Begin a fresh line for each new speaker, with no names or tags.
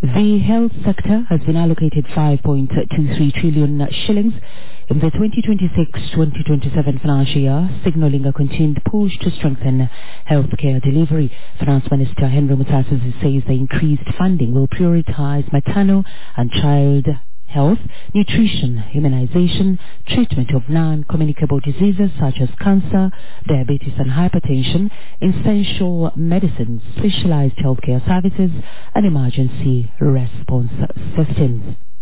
The health sector has been allocated 5.23 trillion shillings in the 2026-2027 financial year, signaling a continued push to strengthen healthcare delivery. Finance Minister Henry Mutasa says the increased funding will prioritize maternal and child health, nutrition, immunization, treatment of non-communicable diseases such as cancer, diabetes and hypertension, essential medicines, specialized healthcare services, and emergency response systems.